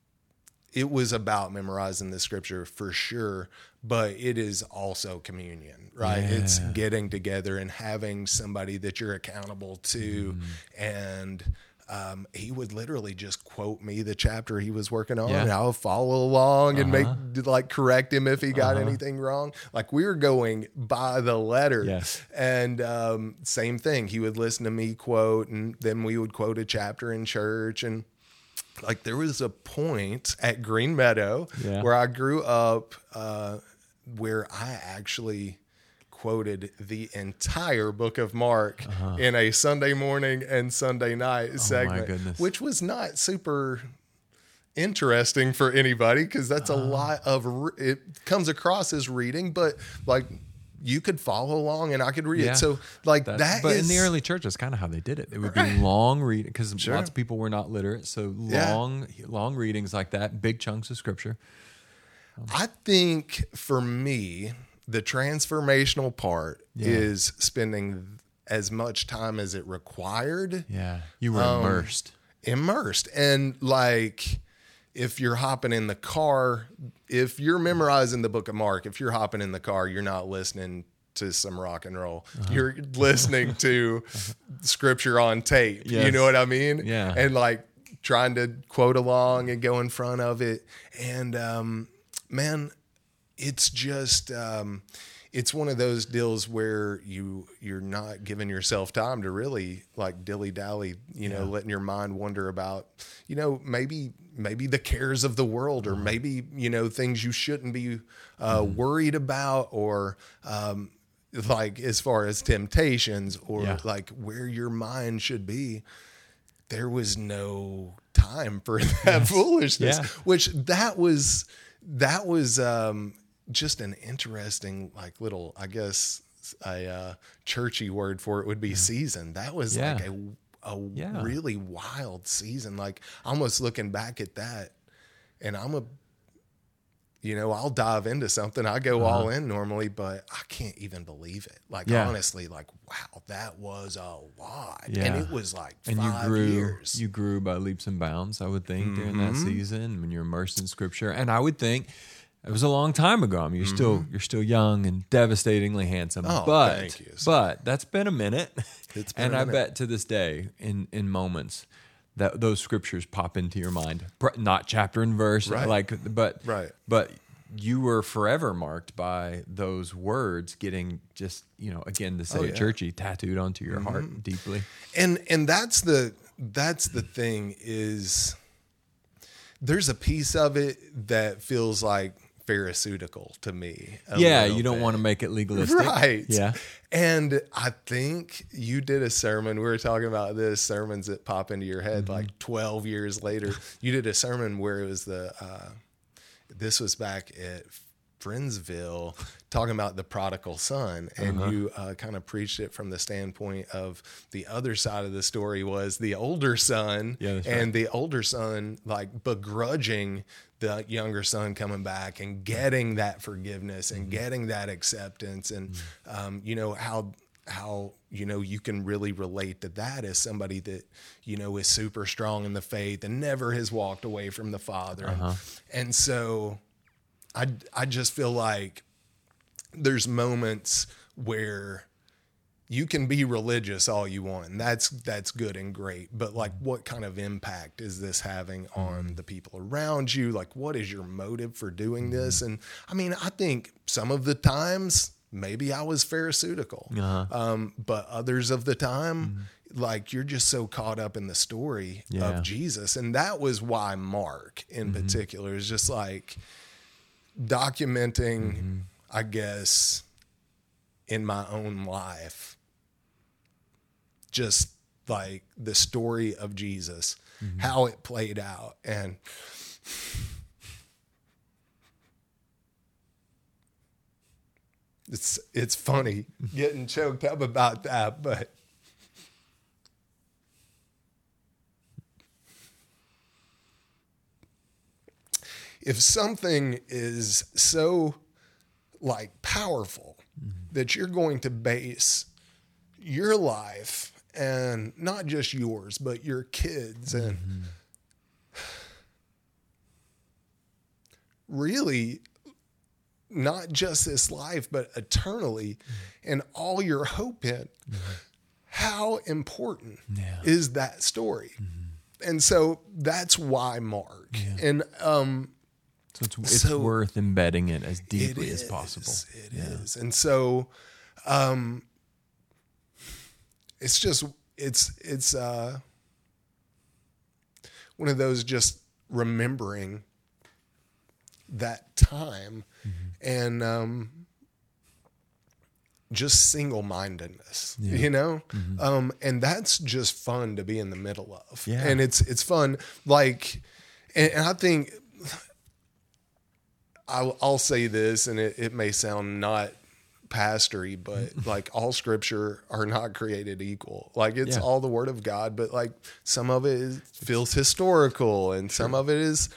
it was about memorizing the scripture for sure, but it is also communion, right? Yeah. It's getting together and having somebody that you're accountable to. Mm. And um, he would literally just quote me the chapter he was working on. Yeah. And I'll follow along and Uh-huh. make, like, correct him if he got Uh-huh. anything wrong. Like, we were going by the letter. Yes. And um, same thing. He would listen to me quote, and then we would quote a chapter in church. And like there was a point at Green Meadow Yeah. where I grew up uh, where I actually quoted the entire book of Mark in a Sunday morning and Sunday night segment, goodness. which was not super interesting for anybody because that's a lot of re- it comes across as reading, but like you could follow along and I could read Yeah. it. So like That's, that but is in the early church, that's kind of how they did it. It would Right. be long reading because Sure. lots of people were not literate. So Yeah. long, long readings like that, big chunks of scripture. I think for me, the transformational part Yeah. is spending as much time as it required Yeah, you were Um, immersed. immersed. And like, if you're hopping in the car, if you're memorizing the book of Mark, if you're hopping in the car, you're not listening to some rock and roll. Uh-huh. You're listening to scripture on tape. You Yes. know what I mean? Yeah. And like trying to quote along and go in front of it. And um, man, it's just um, it's one of those deals where you you're not giving yourself time to really like dilly dally, you know, letting your mind wander about, you know, maybe maybe the cares of the world, or maybe you know things you shouldn't be uh, Mm-hmm. worried about, or um, like as far as temptations, or Yeah. like where your mind should be. There was no time for that Yes. foolishness, Yeah. which that was that was um, just an interesting, like little, I guess, a uh, churchy word for it would be season. That was Yeah. like a a Yeah. really wild season. Like almost looking back at that, and I'm a, you know, I'll dive into something. I go Uh-huh. all in normally, but I can't even believe it. Like Yeah. honestly, like wow, that was a lot, and Yeah. it was like And you five grew, years. you grew by leaps and bounds, I would think, during that Mm-hmm. season when you're immersed in scripture. And I would think it was a long time ago. I mean, you're still you're still young and devastatingly handsome. Mm-hmm. Oh, but thank you. but that's been a minute. It's been and a I minute. bet to this day, in in moments, that those scriptures pop into your mind. Pr- Not chapter and verse, Right. like, but Right. but you were forever marked by those words getting just, you know, again, to say Oh, it yeah. Mm-hmm. churchy, tattooed onto your heart deeply. and and that's the that's the thing is there's a piece of it that feels like pharisaical to me. a Yeah, little you don't bit. want to make it legalistic. Right. Yeah. And I think you did a sermon. We were talking about this sermons that pop into your head Mm-hmm. like twelve years later. You did a sermon where it was the, uh, this was back at Friendsville, talking about the prodigal son. And Uh-huh. you uh, kind of preached it from the standpoint of the other side of the story was the older son, Yeah, that's and the older son like begrudging the younger son coming back and getting that forgiveness and getting that acceptance, and um, you know how how, you know, you can really relate to that as somebody that, you know, is super strong in the faith and never has walked away from the Father. Uh-huh. And, and so I, I just feel like there's moments where you can be religious all you want, and that's that's good and great. But like, what kind of impact is this having on the people around you? Like, what is your motive for doing this? And I mean, I think some of the times maybe I was pharisaical, uh-huh. um, but others of the time, mm-hmm. like you're just so caught up in the story yeah. of Jesus, and that was why Mark in mm-hmm. particular is just like documenting, mm-hmm. I guess, in my own life, just like the story of Jesus, mm-hmm. how it played out. And it's, it's funny getting choked up about that, but if something is so like powerful mm-hmm. that you're going to base your life, and not just yours, but your kids, and mm-hmm. really not just this life, but eternally, mm-hmm. and all your hope in, mm-hmm. how important yeah. is that story? Mm-hmm. And so that's why Mark. Yeah. And um, so it's, it's so worth embedding it as deeply it as is, possible. It yeah. is. And so um, it's just, it's, it's uh, one of those just remembering that time mm-hmm. and um, just single-mindedness, yeah. you know? Mm-hmm. Um, and that's just fun to be in the middle of. Yeah. And it's, it's fun. Like, and, and I think I'll, I'll say this, and it, it may sound not pastory, but like all scripture are not created equal. Like it's yeah. all the word of God, but like some of it is, feels historical, and some sure. of it is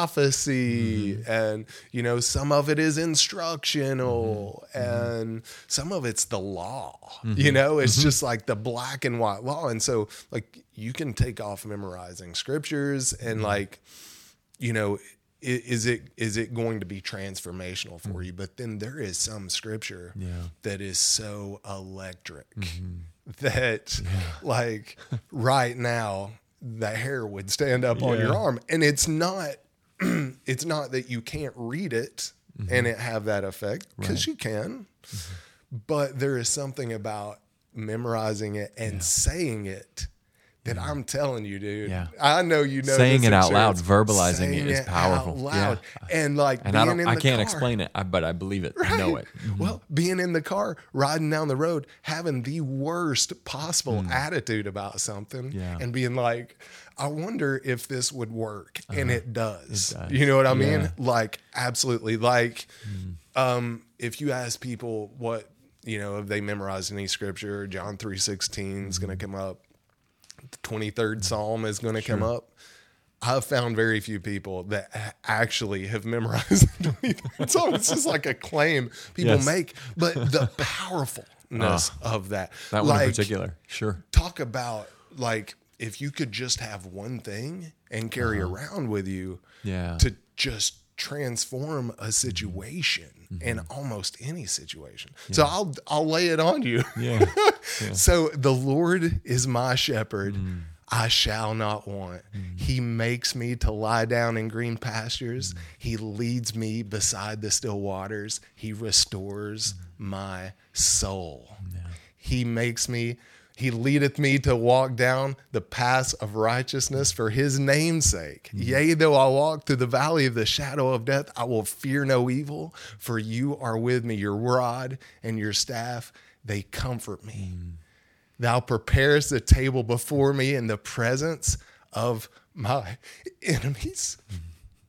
prophecy, mm-hmm. and you know, some of it is instructional, mm-hmm. and some of it's the law. Mm-hmm. You know, it's mm-hmm. just like the black and white law. And so like you can take off memorizing scriptures and mm-hmm. like, you know, Is it is it going to be transformational for mm. you? But then there is some scripture yeah. that is so electric mm-hmm. that yeah. like right now the hair would stand up yeah. on your arm. And it's not it's not that you can't read it mm-hmm. and it have that effect, because right. you can. Mm-hmm. But there is something about memorizing it and yeah. saying it that I'm telling you, dude. Yeah. I know you know. Saying this it out loud, experience. verbalizing Saying it is it powerful. Out loud. Yeah. And like and being I don't, in I the can't car. explain it, but I believe it. Right. I know it. Mm-hmm. Well, being in the car, riding down the road, having the worst possible mm. attitude about something, yeah. and being like, I wonder if this would work, uh-huh. and it does. it does. You know what I mean? Yeah. Like absolutely. Like, mm. um, if you ask people what, you know, if they memorized any scripture, John three sixteen is mm. going to come up. The twenty-third Psalm is going to sure. come up. I've found very few people that actually have memorized the twenty-third Psalm. It's just like a claim people yes. make, but the powerfulness uh, of that. That one like, in particular. Sure. Talk about like, if you could just have one thing and carry uh-huh. around with you yeah. to just transform a situation mm-hmm. in almost any situation. Yeah. So I'll, I'll lay it on you. Yeah. yeah. So the Lord is my shepherd. Mm. I shall not want. Mm. He makes me to lie down in green pastures. Mm. He leads me beside the still waters. He restores mm. my soul. Yeah. He makes me He leadeth me to walk down the paths of righteousness for his name's sake. Mm-hmm. Yea, though I walk through the valley of the shadow of death, I will fear no evil, for you are with me. Your rod and your staff, they comfort me. Mm. Thou preparest the table before me in the presence of my enemies. Mm.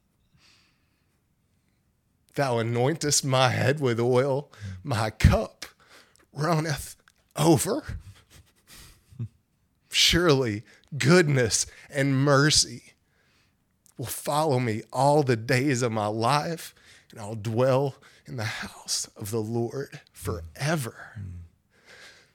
Thou anointest my head with oil. Mm. My cup runneth over. Surely goodness and mercy will follow me all the days of my life, and I'll dwell in the house of the Lord forever.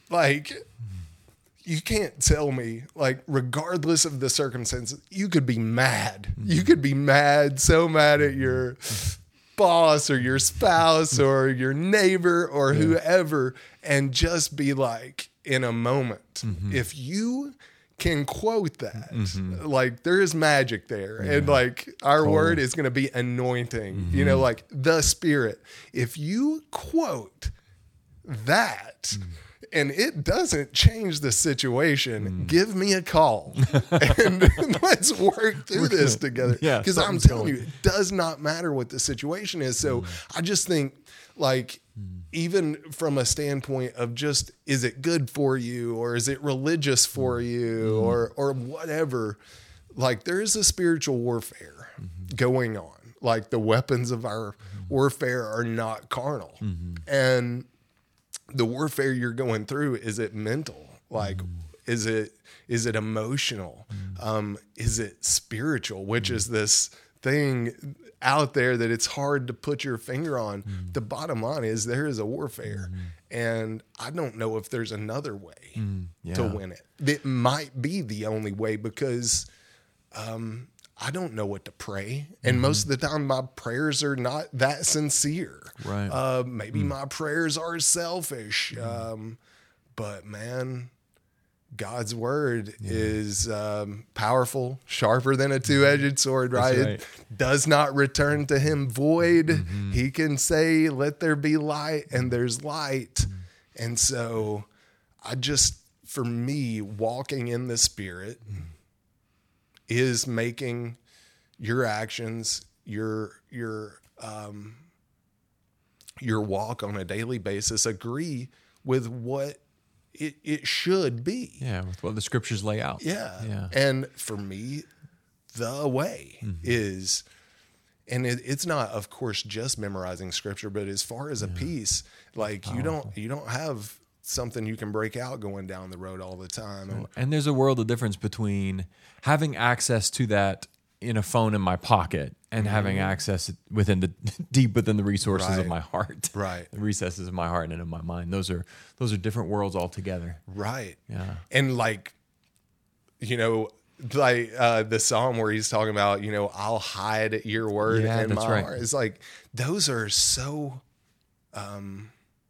like, you can't tell me, like, regardless of the circumstances, you could be mad. You could be mad, so mad at your boss or your spouse or your neighbor or yeah. whoever, and just be like, in a moment, mm-hmm. if you can quote that, mm-hmm. like, there is magic there. Yeah. And like, our totally. word is going to be anointing, mm-hmm. you know, like the Spirit. If you quote that, mm. and it doesn't change the situation, mm. give me a call and let's work through this together. Yeah, because I'm telling you, it does not matter what the situation is. So mm. I just think, like, mm. even from a standpoint of just, is it good for you, or is it religious for you, mm. or or whatever, like, there is a spiritual warfare mm-hmm. going on. Like, the weapons of our mm-hmm. warfare are not carnal. Mm-hmm. And the warfare you're going through, is it mental? Like, mm. is it, is it emotional? Mm. Um, is it spiritual, which mm. is this thing out there that it's hard to put your finger on. Mm. The bottom line is, there is a warfare, mm. and I don't know if there's another way mm. yeah. to win it. It might be the only way, because, um, I don't know what to pray. And mm-hmm. most of the time my prayers are not that sincere. Right. Uh, maybe mm. my prayers are selfish. Mm. Um, but man, God's word yeah. is um, powerful, sharper than a two-edged sword, right? right? It does not return to him void. Mm-hmm. He can say, let there be light, and there's light. Mm. And so I just, for me, walking in the Spirit mm. is making your actions, your your um, your walk on a daily basis agree with what it it should be. Yeah, with what the scriptures lay out. Yeah, yeah. And for me, the way mm-hmm. is, and it, it's not, of course, just memorizing scripture, but as far as yeah. a piece, like you don't you don't have something you can break out going down the road all the time. And, and there's a world of difference between having access to that in a phone in my pocket and mm-hmm. having access within the deep within the resources right. of my heart, right? The recesses of my heart and of my mind. Those are those are different worlds altogether, right? Yeah, and like, you know, like uh, the psalm where he's talking about, you know, I'll hide your word yeah, in my right. heart. It's like, those are so um,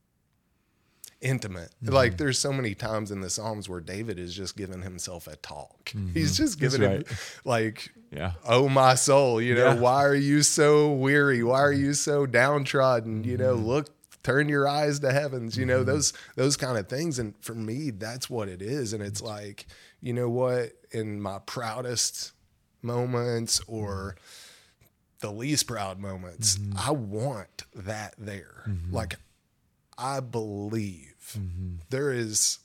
intimate. Mm-hmm. Like, there's so many times in the Psalms where David is just giving himself a talk. Mm-hmm. He's just giving That's him right. like, yeah. oh my soul, you know, yeah. why are you so weary? Why are you so downtrodden? You know, mm-hmm. look, turn your eyes to heavens, you know, mm-hmm. those, those kind of things. And for me, that's what it is. And it's like, you know what, in my proudest moments or the least proud moments, mm-hmm. I want that there. Mm-hmm. Like, I believe mm-hmm. there is,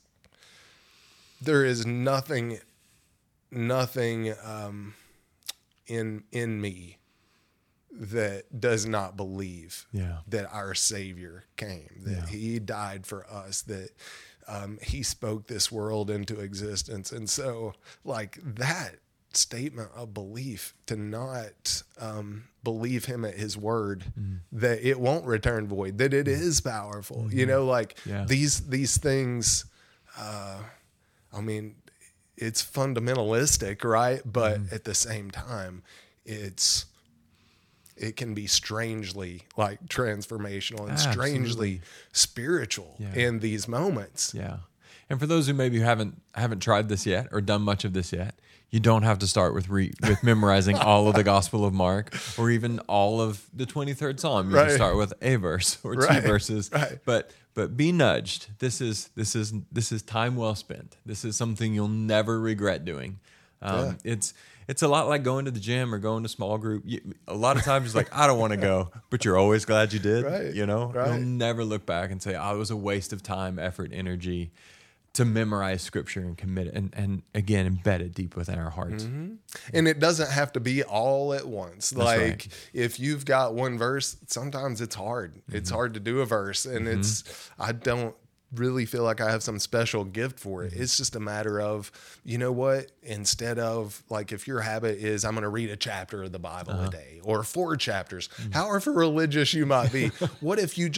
there is nothing, nothing um, in, in me that does not believe yeah. that our Savior came, that yeah. he died for us, that um, he spoke this world into existence. And so, like, that statement of belief, to not um, believe him at his word, mm-hmm. that it won't return void, that it is powerful, mm-hmm. you know, like yeah. these, these things, uh, I mean, it's fundamentalistic, right? But mm-hmm. at the same time, it's, it can be strangely like transformational and Absolutely. strangely spiritual yeah. in these moments. Yeah. And for those who maybe haven't haven't tried this yet or done much of this yet, you don't have to start with re, with memorizing all of the Gospel of Mark or even all of the twenty-third Psalm. You right. can start with a verse or right. two verses. Right. But but be nudged. This is this is this is time well spent. This is something you'll never regret doing. Um, yeah. It's it's a lot like going to the gym or going to small group. You, a lot of times it's like, I don't want to go, but you're always glad you did. Right. You know, right. you'll never look back and say, oh, it was a waste of time, effort, energy to memorize scripture and commit it, and, and again, embed it deep within our hearts. Mm-hmm. And it doesn't have to be all at once. That's like right. if you've got one verse, sometimes it's hard. Mm-hmm. It's hard to do a verse, and mm-hmm. it's, I don't really feel like I have some special gift for it. Mm-hmm. It's just a matter of, you know what, instead of like, if your habit is I'm going to read a chapter of the Bible uh-huh. a day or four chapters, mm-hmm. however religious you might be, what if you just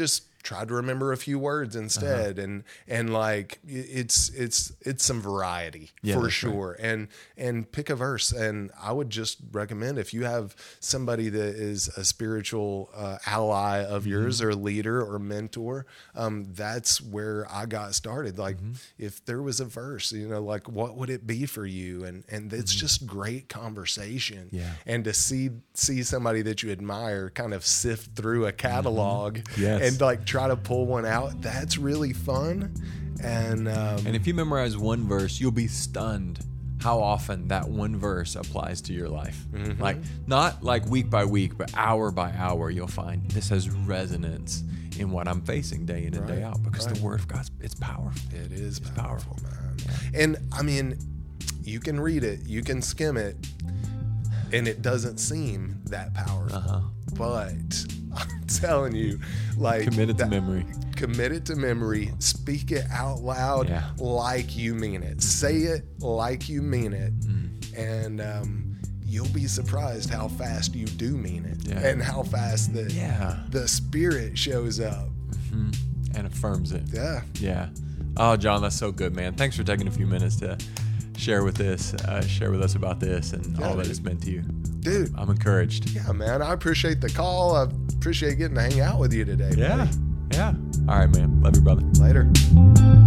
tried to remember a few words instead. Uh-huh. And, and like, it's, it's, it's some variety yeah, for sure. Right. And, and pick a verse. And I would just recommend, if you have somebody that is a spiritual uh, ally of mm-hmm. yours or leader or mentor, um, that's where I got started. Like mm-hmm. if there was a verse, you know, like what would it be for you? And, and it's mm-hmm. just great conversation. Yeah. And to see, see somebody that you admire kind of sift through a catalog mm-hmm. yes. and like try to pull one out. That's really fun. And, um, and if you memorize one verse, you'll be stunned how often that one verse applies to your life. Mm-hmm. Like not like week by week, but hour by hour, you'll find this has resonance in what I'm facing day in and right. day out, because right. the word of God, it's powerful. It is it's powerful, powerful, man. Yeah. And I mean, you can read it, you can skim it, and it doesn't seem that powerful. Uh-huh. But I'm telling you, like, commit it that, to memory. Commit it to memory. Speak it out loud yeah. like you mean it. Say it like you mean it. Mm. And um, you'll be surprised how fast you do mean it, yeah. and how fast the yeah. the Spirit shows up mm-hmm. and affirms it. Yeah. Yeah. Oh, John, that's so good, man. Thanks for taking a few minutes to share with this, uh, share with us about this and yeah, all that dude. It's meant to you. Dude. I'm encouraged. Yeah, man. I appreciate the call. I appreciate getting to hang out with you today. Yeah. Buddy. Yeah. All right, man. Love you, brother. Later.